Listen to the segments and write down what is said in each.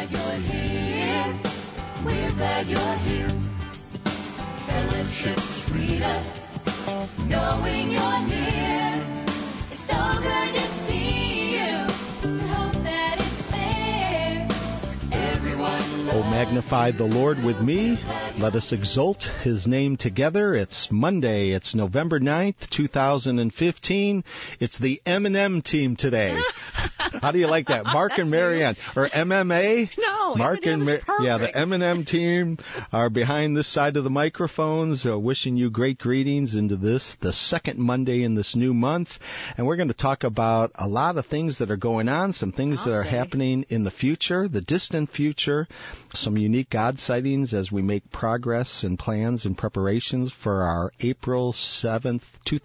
glad you're here. We're glad you're here. Fellowship's freedom, knowing you're near. It's so good to see you. We hope that it's there. Everyone Oh, magnify the Lord with me. Let us exalt His name together. It's Monday. It's November 9th, 2015. It's the M&M team today. How do you like that? Mark and Marianne. Or MMA? No, Mark and yeah, the M&M team are behind this side of the microphones, wishing you great greetings into this, the second Monday in this new month. And we're going to talk about a lot of things that are going on, some things that are happening in the future, the distant future, some unique God sightings as we make progress and plans and preparations for our April 7th,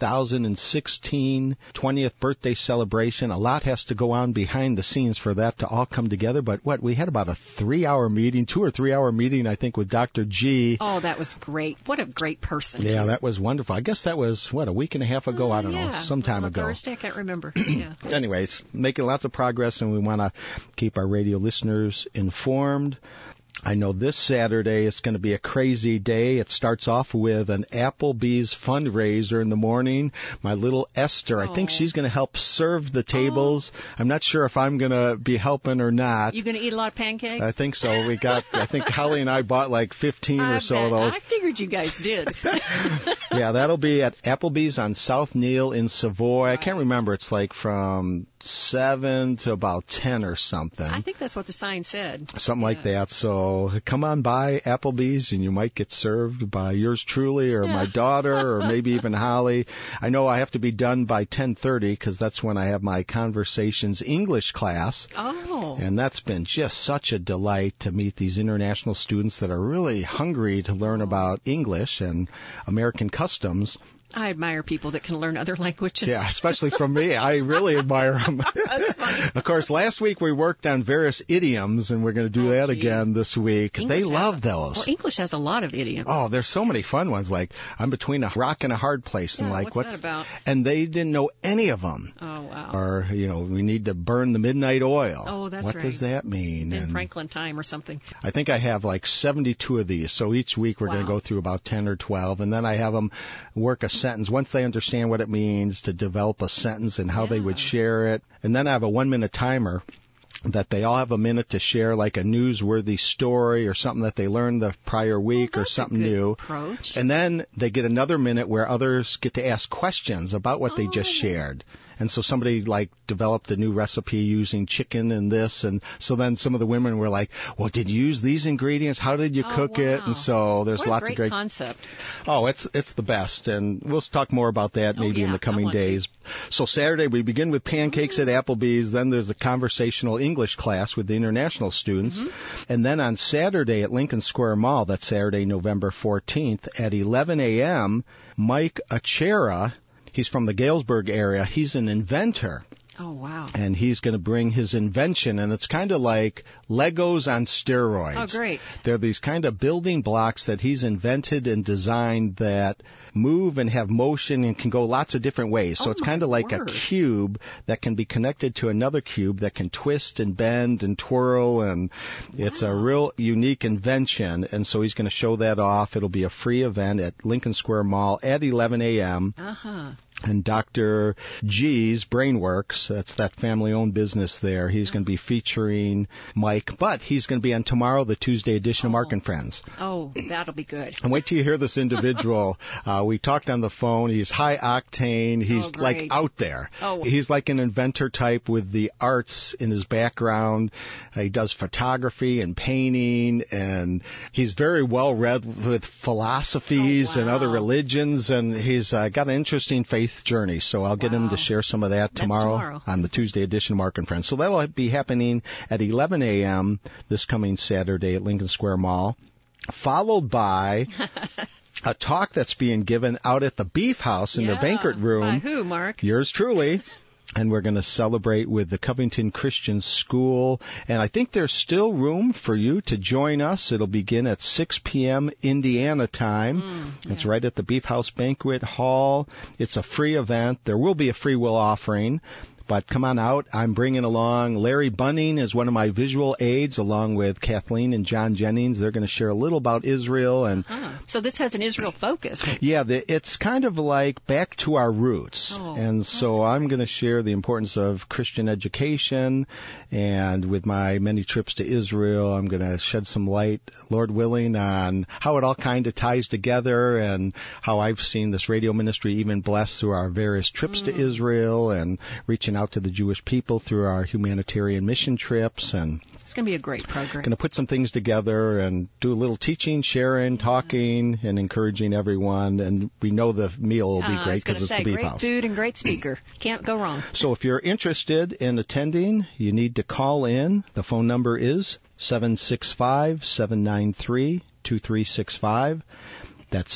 2016 20th birthday celebration. A lot has to go on behind the scenes for that to all come together. But we had about a 2 or 3 hour meeting, I think, with Dr. G. Oh, that was great. What a great person. Yeah, that was wonderful. I guess that was, a week and a half ago? I don't know, some time ago. Thursday, I can't remember. Yeah. Anyways, making lots of progress, and we want to keep our radio listeners informed. I know this Saturday is going to be a crazy day. It starts off with an Applebee's fundraiser in the morning. My little Esther, I think she's going to help serve the tables. I'm not sure if I'm going to be helping or not. You going to eat a lot of pancakes? I think so. I think Holly and I bought like 15 or so of those. I figured you guys did. Yeah, that'll be at Applebee's on South Neil in Savoy. I can't remember. It's like from 7 to about 10 or something. I think that's what the sign said. Something like that. So come on by Applebee's, and you might get served by yours truly or my daughter or maybe even Holly. I know I have to be done by 10:30 because that's when I have my Conversations English class. Oh. And that's been just such a delight to meet these international students that are really hungry to learn about English and American customs. I admire people that can learn other languages. Yeah, especially from me. I really admire them. That's funny. Of course, last week we worked on various idioms, and we're going to do that again this week. They love those. Well, English has a lot of idioms. Oh, there's so many fun ones, like I'm between a rock and a hard place. And like, what's that about? And they didn't know any of them. Oh, wow. Or, we need to burn the midnight oil. Oh, that's right. What does that mean? In Franklin time or something. I think I have like 72 of these. So each week we're going to go through about 10 or 12. And then I have them work a sentence. Once they understand what it means, to develop a sentence and how they would share it. And then I have a 1-minute timer that they all have a minute to share, like a newsworthy story or something that they learned the prior week or something new. Approach. And then they get another minute where others get to ask questions about what they just shared. And so somebody developed a new recipe using chicken and this, and so then some of the women were like, "Well, did you use these ingredients? How did you cook it?" And so there's lots of great concept. Oh, it's the best, and we'll talk more about that maybe in the coming days. So Saturday we begin with pancakes at Applebee's. Then there's the conversational English class with the international students, and then on Saturday at Lincoln Square Mall, that's Saturday, November 14th at 11 a.m. Mike Achera. He's from the Galesburg area. He's an inventor. Oh, wow. And he's going to bring his invention, and it's kind of like Legos on steroids. Oh, great. They're these kind of building blocks that he's invented and designed that move and have motion and can go lots of different ways. So it's kind of like a cube that can be connected to another cube that can twist and bend and twirl, and it's a real unique invention. And so he's going to show that off. It'll be a free event at Lincoln Square Mall at 11 a.m. And Dr. G's Brainworks, that's that family-owned business there, he's going to be featuring Mike, but he's going to be on tomorrow, the Tuesday edition of Mark and Friends. Oh, that'll be good. And wait till you hear this individual. We talked on the phone. He's high octane. He's like out there. Oh. He's like an inventor type with the arts in his background. He does photography and painting, and he's very well read with philosophies and other religions, and he's got an interesting faith journey. So I'll get him to share some of that tomorrow on the Tuesday edition of Mark and Friends. So that'll be happening at 11 a.m. this coming Saturday at Lincoln Square Mall, followed by a talk that's being given out at the Beef House in their banquet room. By who, Mark? Yours truly. And we're going to celebrate with the Covington Christian School. And I think there's still room for you to join us. It'll begin at 6 p.m. Indiana time. It's right at the Beef House Banquet Hall. It's a free event. There will be a free will offering. But come on out. I'm bringing along Larry Bunning as one of my visual aides, along with Kathleen and John Jennings. They're going to share a little about Israel. And So this has an Israel focus. yeah, it's kind of like back to our roots. And so I'm going to share the importance of Christian education. And with my many trips to Israel, I'm going to shed some light, Lord willing, on how it all kind of ties together and how I've seen this radio ministry even blessed through our various trips to Israel and reaching out to the Jewish people through our humanitarian mission trips. And It's going to be a great program. going to put some things together and do a little teaching, sharing, talking, and encouraging everyone. And we know the meal will be great because it's the Beef great House. food and great speaker. Can't go wrong. So if you're interested in attending, you need to call in. The phone number is 765-793-2365. That's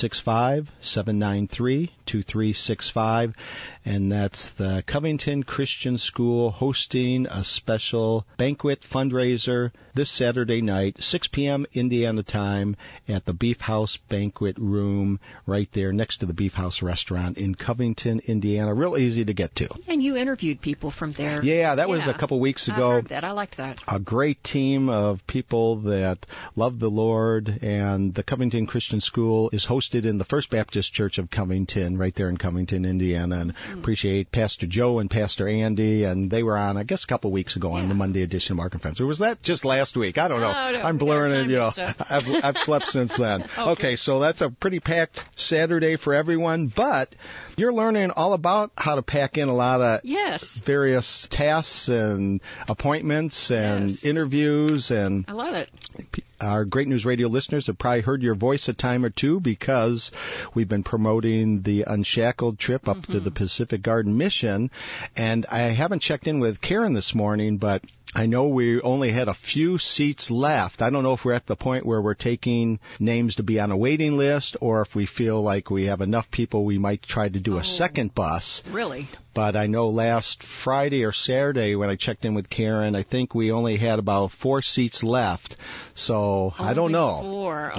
765-793-2365. And that's the Covington Christian School hosting a special banquet fundraiser this Saturday night, 6 p.m. Indiana time, at the Beef House Banquet Room right there next to the Beef House Restaurant in Covington, Indiana. Real easy to get to. And you interviewed people from there. Yeah, that was a couple weeks ago. I heard that. I liked that. A great team of people that love the Lord, and the Covington Christian School is hosted in the First Baptist Church of Covington, right there in Covington, Indiana. And appreciate Pastor Joe and Pastor Andy, and they were on, I guess, a couple weeks ago on the Monday edition of Mark and Friends. Or was that just last week? I don't know. No, I'm blurring it. I've slept since then. Okay, so that's a pretty packed Saturday for everyone, but you're learning all about how to pack in a lot of various tasks and appointments and interviews. And I love it. Our Great News Radio listeners have probably heard your voice a time or two because we've been promoting the Unshackled trip up to the Pacific Garden Mission. And I haven't checked in with Karen this morning, but I know we only had a few seats left. I don't know if we're at the point where we're taking names to be on a waiting list, or if we feel like we have enough people we might try to do a second bus. Really? But I know last Friday or Saturday when I checked in with Karen, I think we only had about 4 seats left. So I don't know. 4.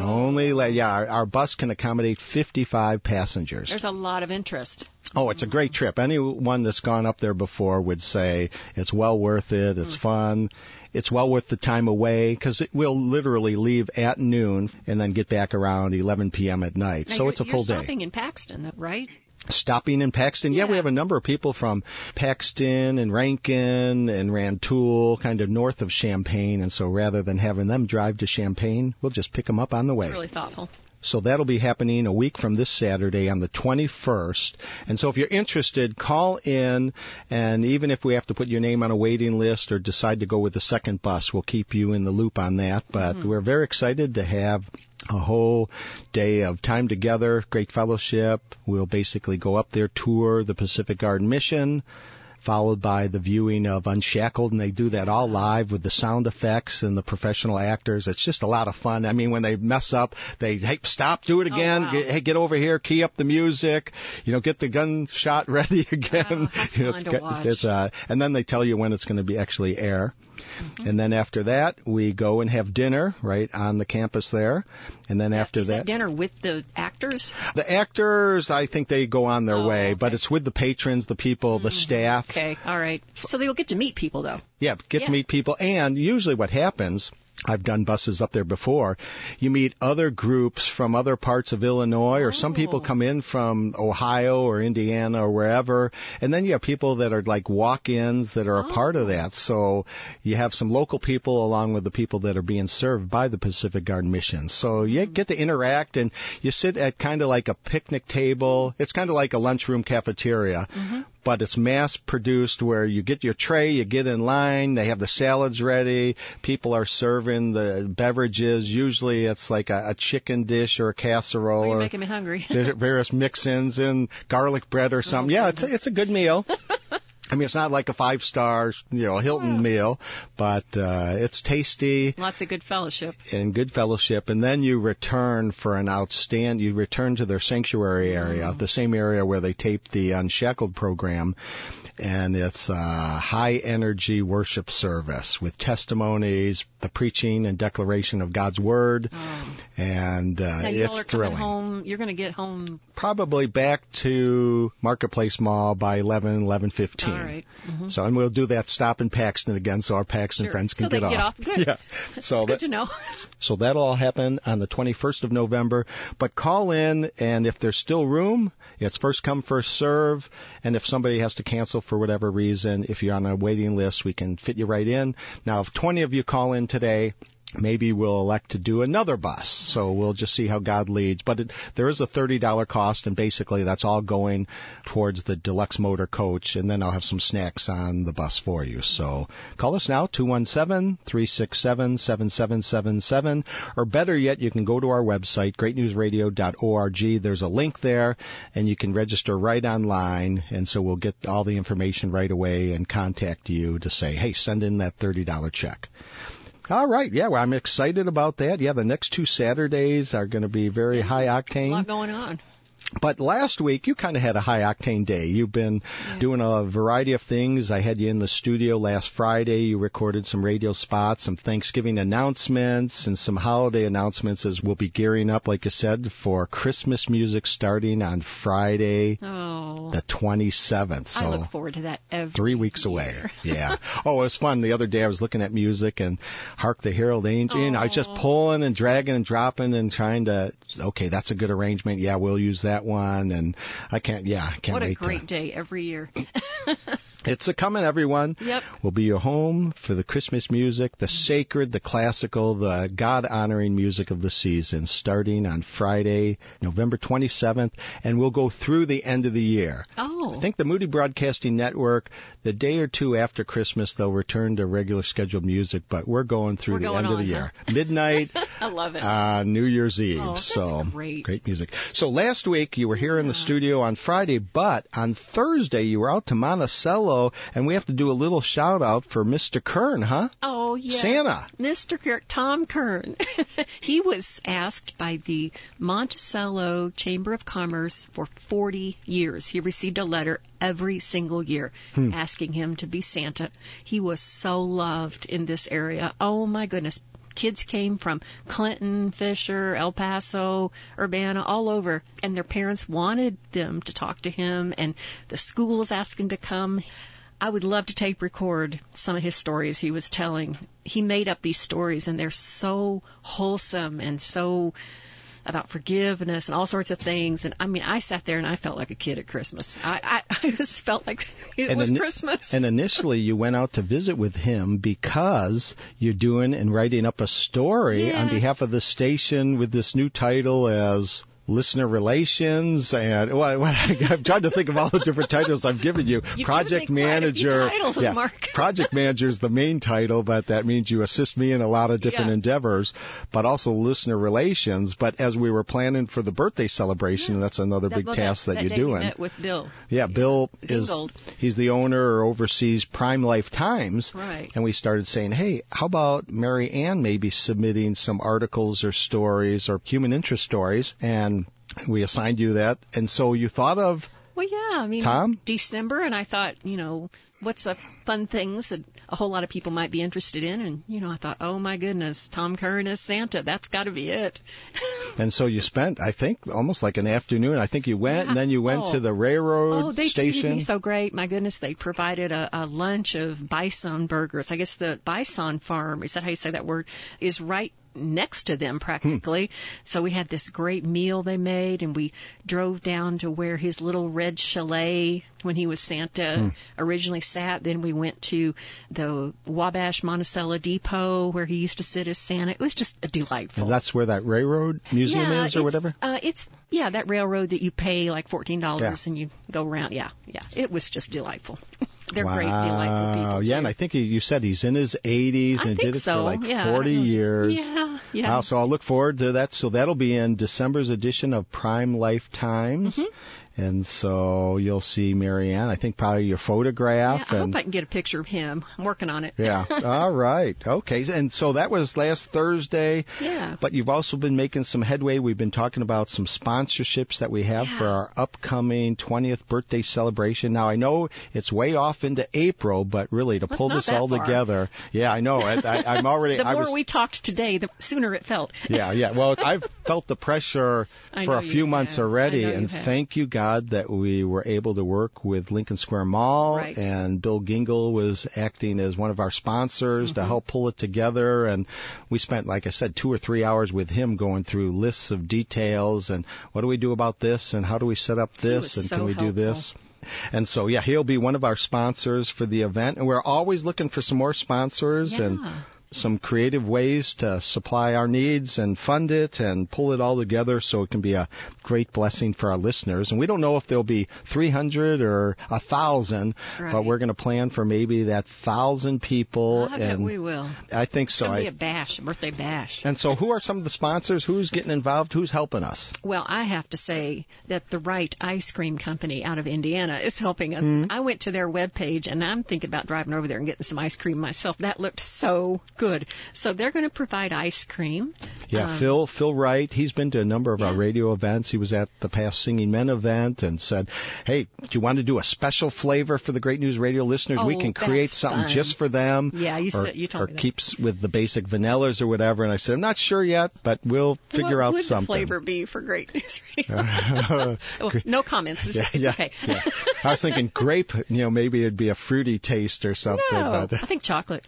Our bus can accommodate 55 passengers. There's a lot of interest. Oh, it's a great trip. Anyone that's gone up there before would say it's well worth it. It's fun. It's well worth the time away because it will literally leave at noon and then get back around 11 p.m. at night. Now so it's a full day. You're stopping in Paxton, right? Stopping in Paxton. Yeah, we have a number of people from Paxton and Rankin and Rantoul, kind of north of Champaign. And so rather than having them drive to Champaign, we'll just pick them up on the way. That's really thoughtful. So that'll be happening a week from this Saturday on the 21st. And so if you're interested, call in. And even if we have to put your name on a waiting list or decide to go with the second bus, we'll keep you in the loop on that. But we're very excited to have a whole day of time together, great fellowship. We'll basically go up there, tour the Pacific Garden Mission, followed by the viewing of Unshackled, and they do that all live with the sound effects and the professional actors. It's just a lot of fun. I mean, when they mess up, they, hey, stop, do it again. Get over here, key up the music, get the gunshot ready again. Fun to watch. And then they tell you when it's going to be actually air. And then after that, we go and have dinner right on the campus there. And then after that, dinner with the actors? The actors, I think they go on their way, but it's with the patrons, the people, the staff. Okay, all right. So they'll get to meet people, though. Yeah, to meet people. And usually what happens, I've done buses up there before, you meet other groups from other parts of Illinois, or some people come in from Ohio or Indiana or wherever, and then you have people that are like walk-ins that are a part of that. So you have some local people along with the people that are being served by the Pacific Garden Mission. So you get to interact, and you sit at kind of like a picnic table. It's kind of like a lunchroom cafeteria. But it's mass-produced where you get your tray, you get in line, they have the salads ready, people are serving the beverages. Usually it's like a chicken dish or a casserole. You're making me hungry. Various mix-ins and garlic bread or something. It's a good meal. I mean, it's not like a 5-star, Hilton meal, but it's tasty. Lots of good fellowship. And good fellowship. And then you return for you return to their sanctuary area, the same area where they taped the Unshackled program. And it's a high-energy worship service with testimonies, the preaching and declaration of God's Word. and Now, you all are it's coming thrilling. home. You're going to get home. Probably back to Marketplace Mall by 11:15. All right. Mm-hmm. So, and we'll do that stop in Paxton again, so our Paxton Sure. friends can So they get can off. get off. Good. Yeah. So It's good to know. So that'll all happen on the 21st of November. But call in, and if there's still room, it's first come, first serve. And if somebody has to cancel for whatever reason, if you're on a waiting list, we can fit you right in. Now, if 20 of you call in today, maybe we'll elect to do another bus. So we'll just see how God leads. But there is a $30 cost, and basically that's all going towards the deluxe motor coach, and then I'll have some snacks on the bus for you. So call us now, 217-367-7777, or better yet, you can go to our website, greatnewsradio.org. There's a link there, and you can register right online, and so we'll get all the information right away and contact you to say, hey, send in that $30 check. All right. Yeah, well, I'm excited about that. Yeah, the next 2 Saturdays are going to be very high A octane. lot going on. But last week, you kind of had a high-octane day. You've been doing a variety of things. I had you in the studio last Friday. You recorded some radio spots, some Thanksgiving announcements, and some holiday announcements as we'll be gearing up, like you said, for Christmas music starting on Friday, Oh, the 27th. So I look forward to that every 3 weeks away. Yeah. Oh, it was fun. The other day I was looking at music and Hark the Herald Angel. And I was just pulling and dragging and dropping and trying to, okay, that's a good arrangement. Yeah, we'll use that one. And I can't What a wait great day every year. It's a coming, everyone. Yep. We'll be your home for the Christmas music, the sacred, the classical, the God-honoring music of the season, starting on Friday, November 27th, and we'll go through the end of the year. Oh. I think the Moody Broadcasting Network, the day or two after Christmas, they'll return to regular scheduled music, but we're going through the end of the year. Midnight, I love it. New Year's Eve. Oh, that's so great. music. So last week you were here in the studio on Friday, but on Thursday you were out to Monticello, and we have to do a little shout out for Mr. Kern, huh? Oh, yeah. Santa. Mr. Tom Kern. He was asked by the Monticello Chamber of Commerce for 40 years. He received a letter every single year asking him to be Santa. He was so loved in this area. Oh, my goodness. Kids came from Clinton, Fisher, El Paso, Urbana, all over, and their parents wanted them to talk to him, and the schools asked him to come. I would love to tape record some of his stories he was telling. He made up these stories, and they're so wholesome and so about forgiveness and all sorts of things. And I mean, I sat there and I felt like a kid at Christmas. I just felt like it was Christmas. And initially you went out to visit with him because you're doing and writing up a story on behalf of the station with this new title as Listener Relations, and I'm trying to think of all the different titles I've given you. Project Manager. Mark. Project Manager is the main title, but that means you assist me in a lot of different endeavors, but also Listener Relations. But as we were planning for the birthday celebration, that's another big task that you're day doing. We met with Bill. Yeah, Bill he's the owner or oversees Prime Life Times. Right. And we started saying, hey, how about Mary Ann maybe submitting some articles or stories or human interest stories? And we assigned you that. And so you thought of Well, yeah, I mean, Tom? December, and I thought, what's the fun things that a whole lot of people might be interested in? And, I thought, oh, my goodness, Tom Kern as Santa. That's got to be it. And so you spent, I think, almost like an afternoon. I think you went, and then you went to the railroad they station. treated me so great. My goodness, they provided a lunch of bison burgers. I guess the bison farm, is that how you say that word, is right next to them practically. So we had this great meal they made, and we drove down to where his little red chalet when he was Santa originally sat. Then we went to the Wabash Monticello Depot where he used to sit as Santa. It was just delightful. And that's where that railroad museum is or whatever? It's that railroad that you pay like $14 and you go around. Yeah. It was just delightful. They're great, delightful people, too. Yeah, and I think you said he's in his 80s and did it for like 40 years. Yeah. So I'll look forward to that. So that'll be in December's edition of Prime Life Times. And so you'll see Marianne, I think probably your photograph. Yeah, I hope I can get a picture of him. I'm working on it. Yeah. All right. Okay. And so that was last Thursday. Yeah. But you've also been making some headway. We've been talking about some sponsorships that we have for our upcoming 20th birthday celebration. Now, I know it's way off into April, but really to pull this all together. Yeah, I know. I'm already. The more we talked today, the sooner it felt. Yeah. Well, I've felt the pressure for a few months already, and thank you, God, that we were able to work with Lincoln Square Mall, and Bill Gingle was acting as one of our sponsors to help pull it together. And we spent, like I said, 2 or 3 hours with him going through lists of details and what do we do about this and how do we set up this and can we do this. And so, yeah, he'll be one of our sponsors for the event. And we're always looking for some more sponsors and some creative ways to supply our needs and fund it and pull it all together so it can be a great blessing for our listeners. And we don't know if there'll be 300 or 1,000, but we're going to plan for maybe that 1,000 people. I bet we will. I think so. It's going to be a bash, a birthday bash. And so who are some of the sponsors? Who's getting involved? Who's helping us? Well, I have to say that the Wright Ice Cream Company out of Indiana is helping us. I went to their webpage, and I'm thinking about driving over there and getting some ice cream myself. That looked so good. So they're going to provide ice cream. Yeah, Phil Wright, he's been to a number of our radio events. He was at the past Singing Men event and said, hey, do you want to do a special flavor for the Great News Radio listeners? We can create something just for them. Yeah, you told me that. Or keeps with the basic vanillas or whatever. And I said, I'm not sure yet, but we'll figure out something. What would the flavor be for Great News Radio? No comments. It's okay. Yeah. I was thinking grape, maybe it'd be a fruity taste or something. No, I think chocolate.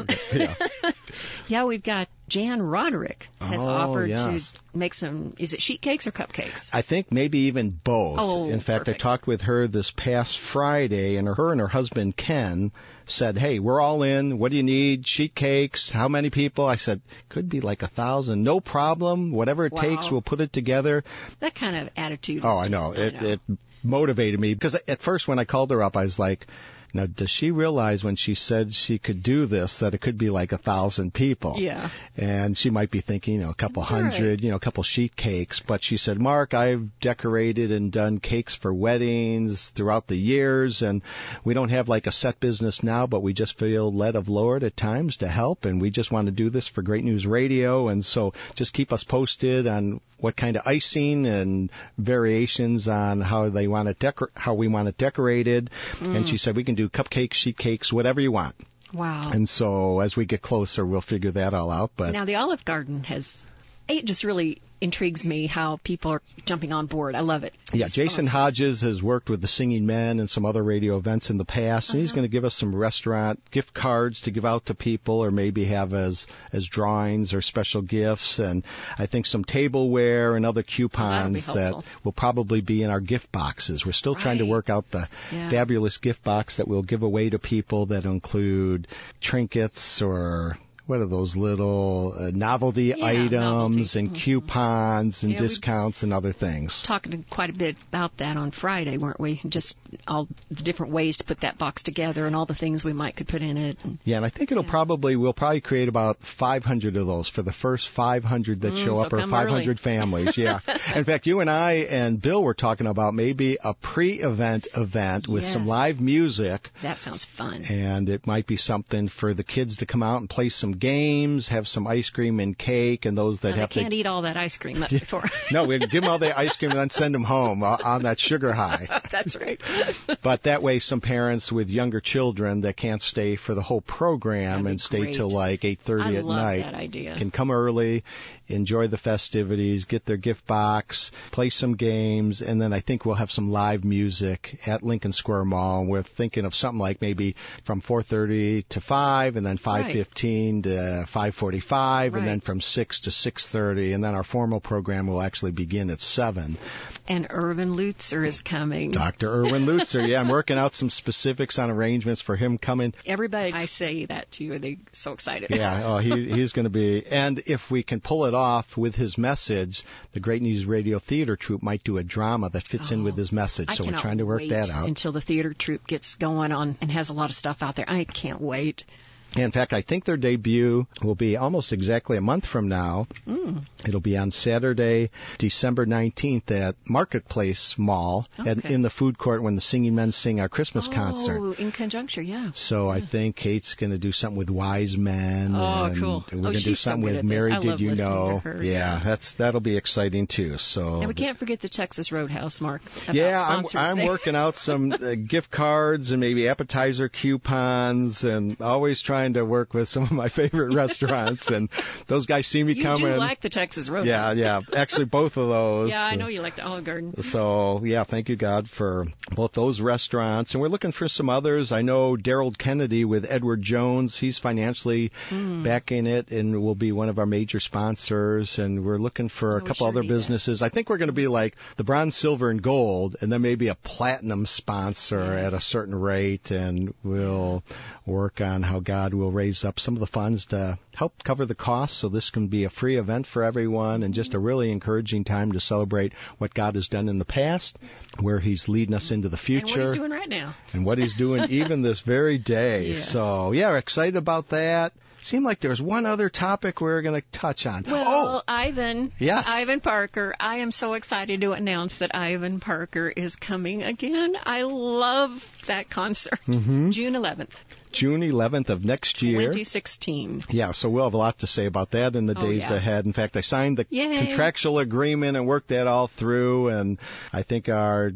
Yeah, we've got Jan Roderick has offered to make some, is it sheet cakes or cupcakes? I think maybe even both. In fact, perfect. I talked with her this past Friday, and her and her husband, Ken, said, hey, we're all in. What do you need? Sheet cakes? How many people? I said, could be like 1,000. No problem. Whatever it takes, we'll put it together. That kind of attitude. I know. It motivated me because at first when I called her up, I was like, now, does she realize when she said she could do this that it could be like 1,000 people? Yeah. And she might be thinking, a couple hundred, a couple sheet cakes. But she said, Mark, I've decorated and done cakes for weddings throughout the years, and we don't have like a set business now, but we just feel led of Lord at times to help, and we just want to do this for Great News Radio. And so just keep us posted on what kind of icing and variations on how they want it how we want it decorated. And she said we can do cupcakes, sheet cakes, whatever you want. Wow. And so as we get closer, we'll figure that all out. But now the Olive Garden it just really intrigues me how people are jumping on board. I love it. Yeah, Jason Hodges has worked with the Singing Men and some other radio events in the past, and he's going to give us some restaurant gift cards to give out to people or maybe have as drawings or special gifts, and I think some tableware and other coupons that will probably be in our gift boxes. We're still trying to work out the fabulous gift box that we'll give away to people that include trinkets or what are those little novelty items and coupons and discounts and other things? Talking quite a bit about that on Friday, weren't we? Just all the different ways to put that box together and all the things we could put in it. Yeah, and I think we'll probably create about 500 of those for the first 500 that show up, or 500 families. Yeah. In fact, you and I and Bill were talking about maybe a pre-event with some live music. That sounds fun. And it might be something for the kids to come out and play some games, have some ice cream and cake, and those that have to... They can't eat all that ice cream before. No, we give them all the ice cream and then send them home on that sugar high. That's right. But that way, some parents with younger children that can't stay for the whole program and stay till like 8:30 at night that idea. Can come early, enjoy the festivities, get their gift box, play some games, and then I think we'll have some live music at Lincoln Square Mall. We're thinking of something like maybe from 4:30 to 5, and then 5:15 to 5:45, and then from 6 to 6:30, and then our formal program will actually begin at 7. And Erwin Lutzer is coming. Dr. Erwin Lutzer, yeah, I'm working out some specifics on arrangements for him coming. Everybody, I say that to you, they're so excited. Yeah, he's going to be, and if we can pull it off with his message, the Great News Radio Theater Troupe might do a drama that fits in with his message, so we're trying to work that out. Until the theater troupe gets going on and has a lot of stuff out there. I can't wait. In fact, I think their debut will be almost exactly a month from now. It'll be on Saturday, December 19th at Marketplace Mall and in the food court when the Singing Men sing our Christmas concert. Oh, in conjunction, yeah. So I think Kate's going to do something with Wise Men. Oh, and cool. We're going to do something with Mary Did You Know. That'll be exciting too. So. And we can't forget the Texas Roadhouse, Mark. I'm working out some gift cards and maybe appetizer coupons and always trying to work with some of my favorite restaurants. And those guys see me coming. You do like the Texas Roadhouse. Yeah. Actually, both of those. Yeah, I know you like the Olive Garden. So, thank you, God, for both those restaurants. And we're looking for some others. I know Daryl Kennedy with Edward Jones. He's financially backing it and will be one of our major sponsors. And we're looking for a couple other businesses. I think we're going to be like the bronze, silver, and gold, and then maybe a platinum sponsor at a certain rate. And we'll work on how God will raise up some of the funds to help cover the costs so this can be a free event for everyone and just a really encouraging time to celebrate what God has done in the past, where He's leading us into the future. And what He's doing right now. And what He's doing even this very day. Yes. So, we're excited about that. Seemed like there was one other topic we were going to touch on. Well, Ivan. Yes. Ivan Parker. I am so excited to announce that Ivan Parker is coming again. I love that concert. June 11th. June 11th of next year. 2016. Yeah, so we'll have a lot to say about that in the days ahead. In fact, I signed the contractual agreement and worked that all through, and I think our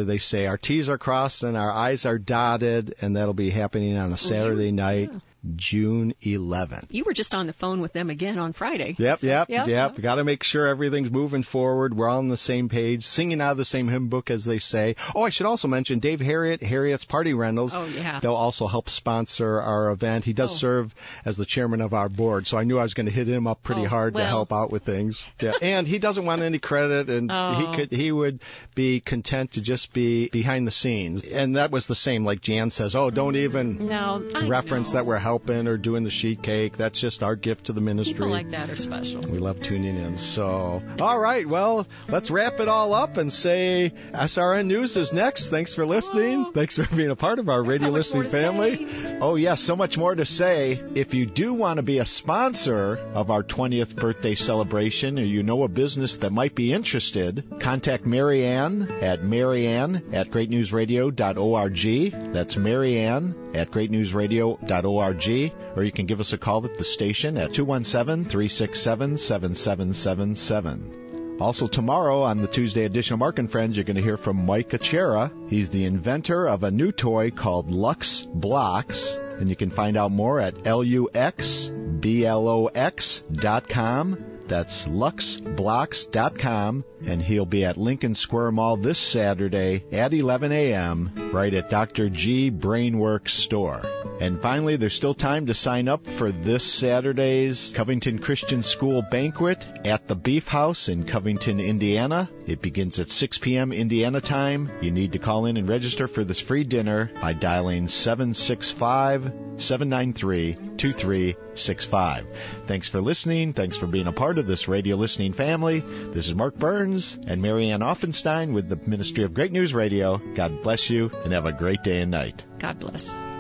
T's are crossed and our I's are dotted, and that'll be happening on a Saturday night. June 11th. You were just on the phone with them again on Friday. Yep. Got to make sure everything's moving forward. We're all on the same page, singing out of the same hymn book, as they say. Oh, I should also mention Dave Harriet's Party Rentals. Oh, yeah. They'll also help sponsor our event. He does serve as the chairman of our board, so I knew I was going to hit him up pretty hard to help out with things. Yeah, and he doesn't want any credit, and he would be content to just be behind the scenes. And that was the same, like Jan says, don't even reference that we're helping or doing the sheet cake. That's just our gift to the ministry. People like that are special. We love tuning in. So, all right, well, let's wrap it all up and say SRN News is next. Thanks for listening. Thanks for being a part of our radio listening family. Oh, yes, so much more to say. If you do want to be a sponsor of our 20th birthday celebration, or you know a business that might be interested, contact Marianne at greatnewsradio.org. That's Marianne at greatnewsradio.org. Or you can give us a call at the station at 217-367-7777. Also tomorrow on the Tuesday edition of Mark and Friends, you're going to hear from Mike Achera. He's the inventor of a new toy called Lux Blocks, and you can find out more at luxblocks.com. That's luxblocks.com, and he'll be at Lincoln Square Mall this Saturday at 11 a.m. right at Dr. G Brainworks store. And finally, there's still time to sign up for this Saturday's Covington Christian School banquet at the Beef House in Covington, Indiana. It begins at 6 p.m. Indiana time. You need to call in and register for this free dinner by dialing 765-793-2365. Thanks for listening. Thanks for being a part of this radio listening family. This is Mark Burns and Marianne Offenstein with the Ministry of Great News Radio. God bless you and have a great day and night. God bless.